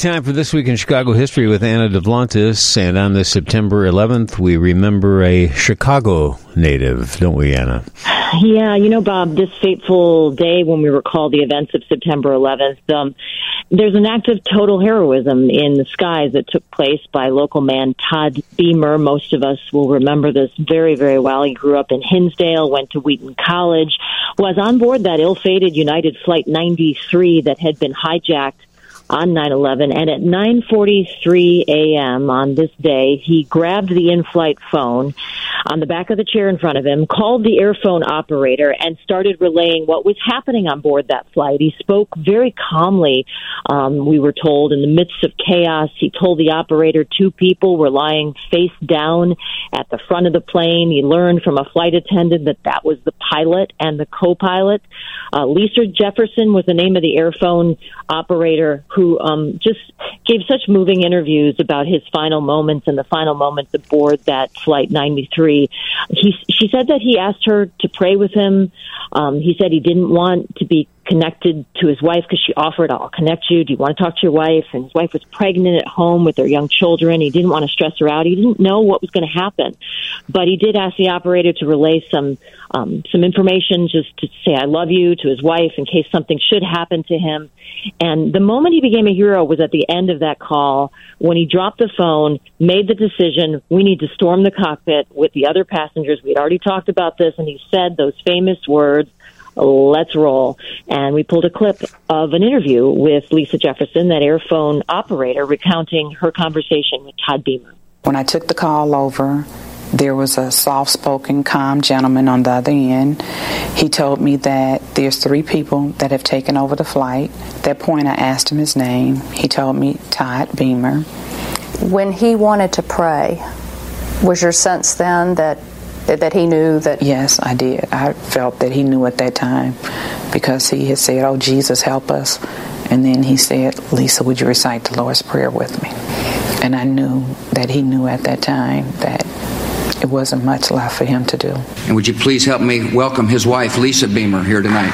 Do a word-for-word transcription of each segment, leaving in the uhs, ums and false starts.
Time for This Week in Chicago History with Anna Duvlantis. And on this September eleventh, we remember a Chicago native, don't we, Anna? Yeah, you know, Bob, this fateful day when we recall the events of September eleventh, um, there's an act of total heroism in the skies that took place by local man Todd Beamer. Most of us will remember this very, very well. He grew up in Hinsdale, went to Wheaton College, was on board that ill-fated United Flight ninety-three that had been hijacked on nine eleven, and at nine forty-three a.m. on this day, he grabbed the in-flight phone on the back of the chair in front of him, called the airphone operator, and started relaying what was happening on board that flight. He spoke very calmly, um, we were told, in the midst of chaos. He told the operator two people were lying face down at the front of the plane. He learned from a flight attendant that that was the pilot and the co-pilot. Uh, Lisa Jefferson was the name of the airphone operator who um, just gave such moving interviews about his final moments and the final moments aboard that Flight ninety-three. He, she said that he asked her to pray with him. Um, he said he didn't want to be connected to his wife because she offered, I'll connect you. Do you want to talk to your wife? And his wife was pregnant at home with their young children. He didn't want to stress her out. He didn't know what was going to happen. But he did ask the operator to relay some um, some information, just to say, I love you, to his wife in case something should happen to him. And the moment he became a hero was at the end of that call when he dropped the phone, made the decision, we need to storm the cockpit with the other passengers. We had already talked about this, and he said those famous words, let's roll. And we pulled a clip of an interview with Lisa Jefferson, that airphone operator, recounting her conversation with Todd Beamer. When I took the call over, there was a soft-spoken, calm gentleman on the other end. He told me that there's three people that have taken over the flight. At that point, I asked him his name. He told me Todd Beamer. When he wanted to pray, was your sense then that that he knew that? Yes, I did. I felt that he knew at that time because he had said, oh, Jesus, help us. And then he said, Lisa, would you recite the Lord's Prayer with me? And I knew that he knew at that time that it wasn't much left for him to do. And would you please help me welcome his wife, Lisa Beamer, here tonight?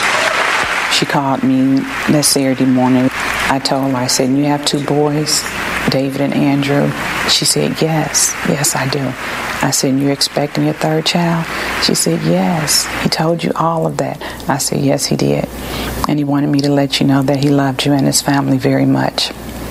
She called me that Saturday morning. I told her, I said, you have two boys, David and Andrew? She said, yes, yes, I do. I said, you're expecting a third child? She said, yes. He told you all of that. I said, yes, he did. And he wanted me to let you know that he loved you and his family very much.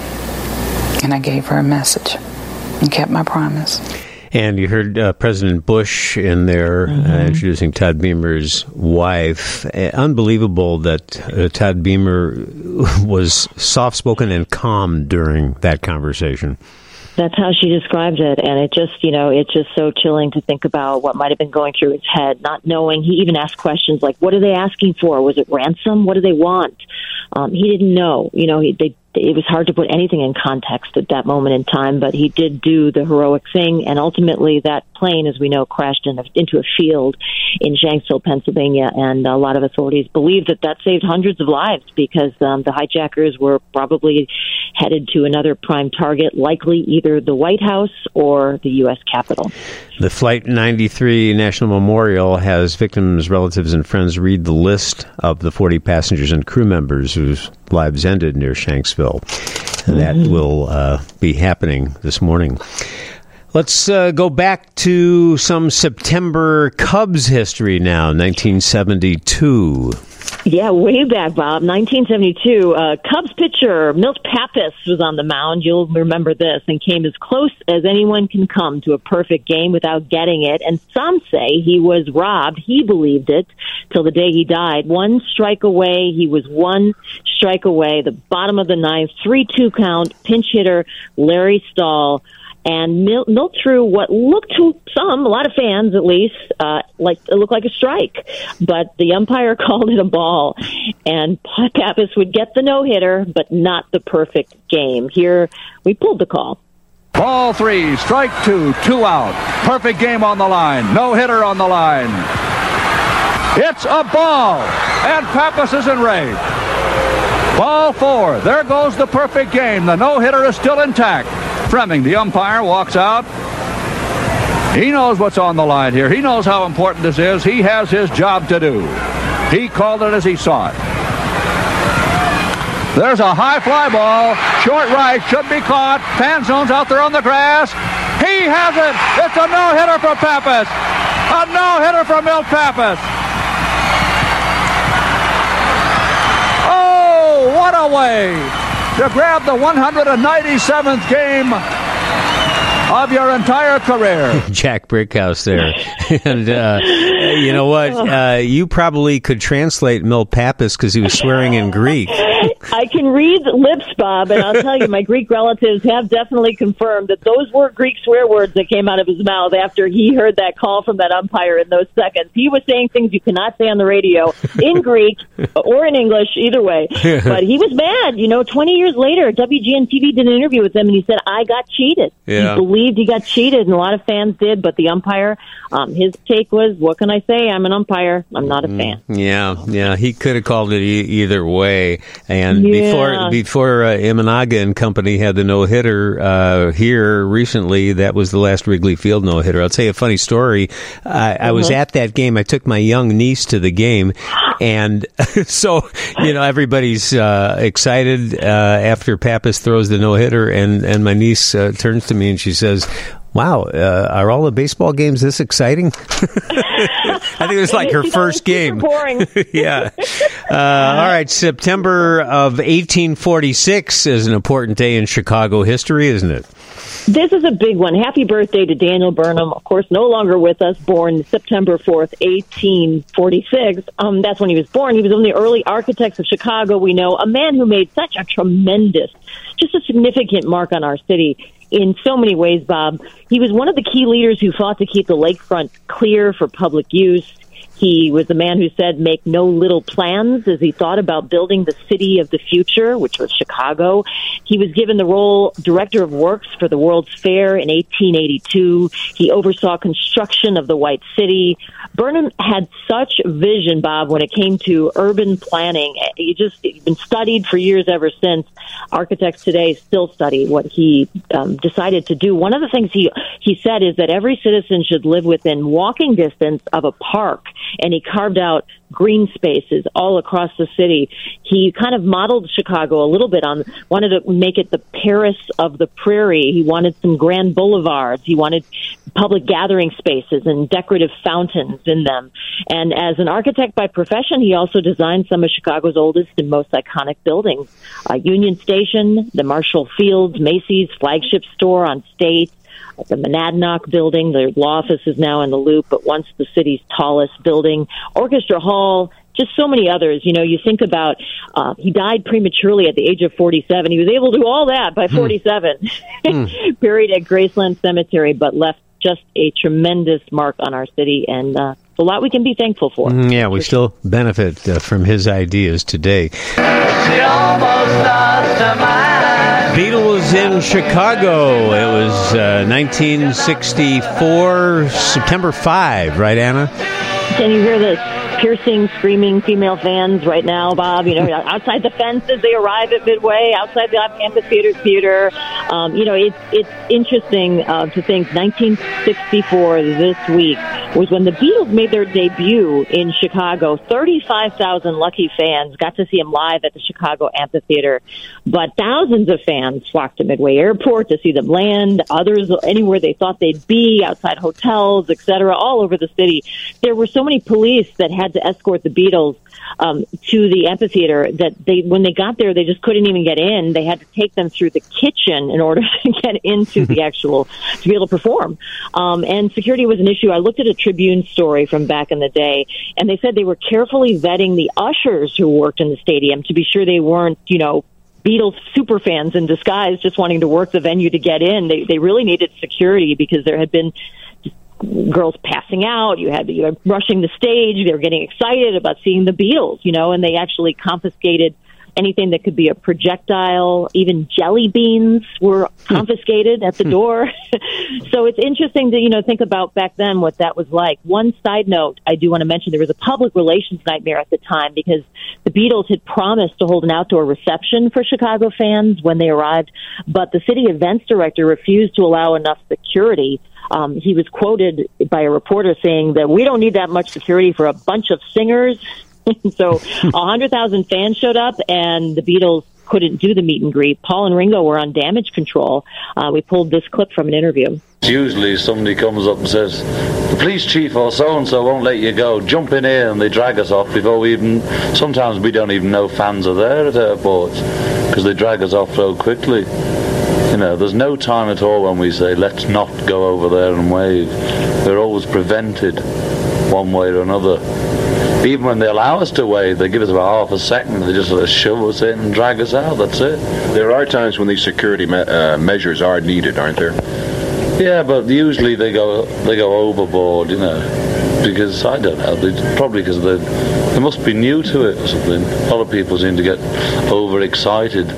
And I gave her a message and kept my promise. And you heard uh, President Bush in there mm-hmm. uh, introducing Todd Beamer's wife. Uh, unbelievable that uh, Todd Beamer was soft-spoken and calm during that conversation. That's how she described it, and it just, you know, it's just so chilling to think about what might have been going through his head, not knowing. He even asked questions like, what are they asking for? Was it ransom? What do they want? Um, he didn't know. You know, he, they, it was hard to put anything in context at that moment in time, but he did do the heroic thing, and ultimately that plane, as we know, crashed in a, into a field in Shanksville, Pennsylvania, and a lot of authorities believe that that saved hundreds of lives because um, the hijackers were probably headed to another prime target, likely either the White House or the U S Capitol. The Flight ninety-three National Memorial has victims, relatives, and friends read the list of the forty passengers and crew members whose lives ended near Shanksville. Mm-hmm. That will uh, be happening this morning. Let's uh, go back to some September Cubs history now, nineteen seventy-two. Yeah, way back, Bob. nineteen seventy-two, uh, Cubs pitcher Milt Pappas was on the mound. You'll remember this, and came as close as anyone can come to a perfect game without getting it. And some say he was robbed. He believed it till the day he died. One strike away. He was one strike away. The bottom of the ninth, three two count, pinch hitter Larry Stahl. And Milt, Milt threw what looked to some, a lot of fans at least, uh, like it looked like a strike. But the umpire called it a ball. And Pappas would get the no-hitter, but not the perfect game. Here, we pulled the call. Ball three, strike two, two out. Perfect game on the line. No-hitter on the line. It's a ball, and Pappas is enraged. Ball four, there goes the perfect game. The no-hitter is still intact. Fremming, the umpire, walks out. He knows what's on the line here. He knows how important this is. He has his job to do. He called it as he saw it. There's a high fly ball. Short right. Should be caught. Fan zone's out there on the grass. He has it. It's a no-hitter for Pappas. A no-hitter for Milt Pappas. Oh, what a way to grab the one hundred ninety-seventh game of your entire career. Jack Brickhouse there. And uh, you know what? Uh, you probably could translate Milt Pappas because he was swearing in Greek. I can read lips, Bob, and I'll tell you, my Greek relatives have definitely confirmed that those were Greek swear words that came out of his mouth after he heard that call from that umpire in those seconds. He was saying things you cannot say on the radio in Greek or in English, either way. But he was mad. You know, twenty years later, W G N T V did an interview with him, and he said, I got cheated. Yeah. He believed he got cheated, and a lot of fans did, but the umpire, um, his take was, what can I say? I'm an umpire. I'm not a fan. Yeah, yeah. He could have called it e- either way. And Yeah. before before uh, Imanaga and company had the no-hitter uh, here recently, that was the last Wrigley Field no-hitter. I'll tell you a funny story. I, I was at that game. I took my young niece to the game. And so, you know, everybody's uh, excited uh, after Pappas throws the no-hitter. And, and my niece uh, turns to me and she says, wow, uh, are all the baseball games this exciting? I think it was like her first game. Boring. Yeah. Uh, all right. September of eighteen forty-six is an important day in Chicago history, isn't it? This is a big one. Happy birthday to Daniel Burnham, of course, no longer with us, born September fourth, eighteen forty-six. Um, that's when he was born. He was one of the early architects of Chicago, we know, a man who made such a tremendous, just a significant mark on our city in so many ways, Bob. He was one of the key leaders who fought to keep the lakefront clear for public use. He was the man who said, make no little plans, as he thought about building the city of the future, which was Chicago. He was given the role director of works for the World's Fair in eighteen eighty-two. He oversaw construction of the White City. Burnham had such vision, Bob, when it came to urban planning. He just he's been studied for years ever since. Architects today still study what he um, decided to do. One of the things he, he said is that every citizen should live within walking distance of a park. And he carved out green spaces all across the city. He kind of modeled Chicago a little bit on, wanted to make it the Paris of the prairie. He wanted some grand boulevards. He wanted public gathering spaces and decorative fountains in them. And as an architect by profession, he also designed some of Chicago's oldest and most iconic buildings. Uh, Union Station, the Marshall Fields, Macy's flagship store on State, the Monadnock building. The law office is now in the Loop, but once the city's tallest building. Orchestra Hall, just so many others. You know, you think about, uh, he died prematurely at the age of forty-seven. He was able to do all that by forty-seven. Mm. Buried at Graceland Cemetery, but left just a tremendous mark on our city, and uh, a lot we can be thankful for. Mm, yeah, we still benefit uh, from his ideas today. Beatles in Chicago. It was uh, nineteen sixty-four, September fifth, right, Anna? Can you hear this piercing, screaming female fans right now, Bob? You know, outside the fence as they arrive at Midway, outside the Amphitheater Theater. Um, you know, it's it's interesting uh, to think nineteen sixty-four, this week, was when the Beatles made their debut in Chicago. thirty-five thousand lucky fans got to see them live at the Chicago Amphitheater. But thousands of fans flocked to Midway Airport to see them land, others anywhere they thought they'd be, outside hotels, et cetera, all over the city. There were so many police that had to escort the Beatles um, to the amphitheater that they, when they got there, they just couldn't even get in. They had to take them through the kitchen in order to get into the actual, to be able to perform. Um, and security was an issue. I looked at a Tribune story from back in the day, and they said they were carefully vetting the ushers who worked in the stadium to be sure they weren't, you know, Beatles super fans in disguise just wanting to work the venue to get in. They, they really needed security because there had been girls passing out. You had you were rushing the stage. They were getting excited about seeing the Beatles, you know, and they actually confiscated anything that could be a projectile. Even jelly beans were confiscated at the door. So it's interesting to, you know, think about back then what that was like. One side note I do want to mention, there was a public relations nightmare at the time because the Beatles had promised to hold an outdoor reception for Chicago fans when they arrived, but the city events director refused to allow enough security. Um, he was quoted by a reporter saying that we don't need that much security for a bunch of singers. So one hundred thousand fans showed up, and the Beatles couldn't do the meet and greet. Paul and Ringo were on damage control. Uh, we pulled this clip from an interview. Usually somebody comes up and says, the police chief or so-and-so won't let you go. Jump in here, and they drag us off before we even... Sometimes we don't even know fans are there at airports because they drag us off so quickly. You know, there's no time at all when we say, let's not go over there and wave. We're always prevented one way or another. Even when they allow us to wave, they give us about half a second. They just sort of shove us in and drag us out. That's it. There are times when these security me- uh, measures are needed, aren't there? Yeah, but usually they go they go overboard, you know, because I don't know. They, probably because they they must be new to it or something. A lot of people seem to get overexcited.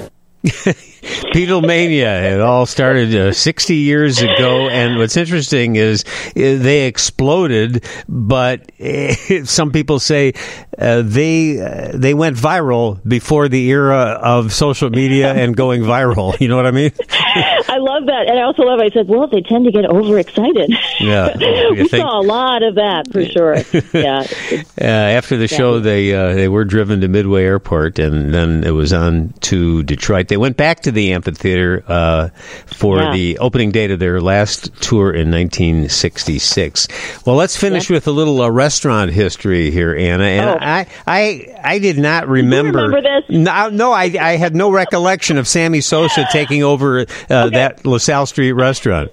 Beatlemania, it all started uh, sixty years ago, and what's interesting is uh, they exploded, but uh, some people say uh, they uh, they went viral before the era of social media and going viral. You know what I mean? I love that, and I also love, I said, well, they tend to get overexcited. Yeah. we think? saw a lot of that, for sure. Yeah. Uh, after the show, yeah. they uh, they were driven to Midway Airport, and then it was on to Detroit. They went back to the amphitheater uh, for yeah. the opening date of their last tour in nineteen sixty-six. Well, let's finish yeah. with a little uh, restaurant history here, Anna. And oh. I, I, I did not remember. Do you remember this? No, no I, I had no recollection of Sammy Sosa taking over uh, okay. that LaSalle Street restaurant.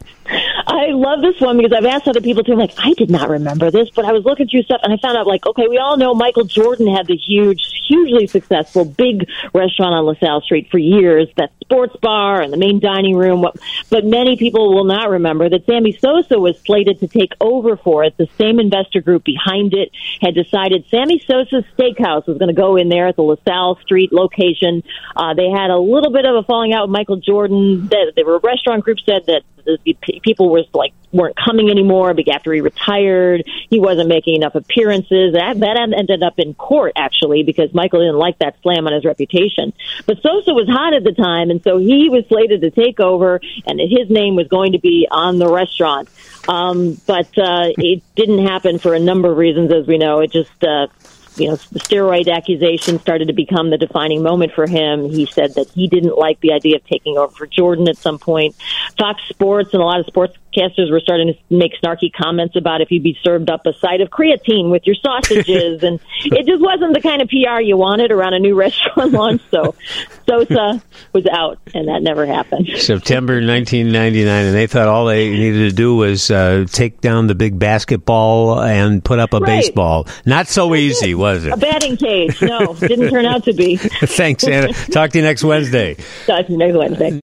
I love this one because I've asked other people too. I'm like, I did not remember this, but I was looking through stuff and I found out, like, okay, we all know Michael Jordan had the huge, hugely successful big restaurant on LaSalle Street for years, that sports bar and the main dining room. But many people will not remember that Sammy Sosa was slated to take over for it. The same investor group behind it had decided Sammy Sosa's Steakhouse was going to go in there at the LaSalle Street location. Uh, they had a little bit of a falling out with Michael Jordan. The, the restaurant group said that the people were like weren't coming anymore after he retired. He wasn't making enough appearances. That that ended up in court, actually, because Michael didn't like that slam on his reputation. But Sosa was hot at the time, and so he was slated to take over, and his name was going to be on the restaurant. Um, but uh, it didn't happen for a number of reasons, as we know. It just... Uh, You know, the steroid accusation started to become the defining moment for him. He said that he didn't like the idea of taking over for Jordan at some point. Fox Sports and a lot of sportscasters were starting to make snarky comments about if you'd be served up a side of creatine with your sausages. And it just wasn't the kind of P R you wanted around a new restaurant launch. So Sosa was out, and that never happened. September nineteen ninety-nine, and they thought all they needed to do was uh, take down the big basketball and put up a right. baseball. Not so That's easy, it. was it? A batting cage. No, didn't turn out to be. Thanks, Anna. Talk to you next Wednesday. Talk to you next Wednesday.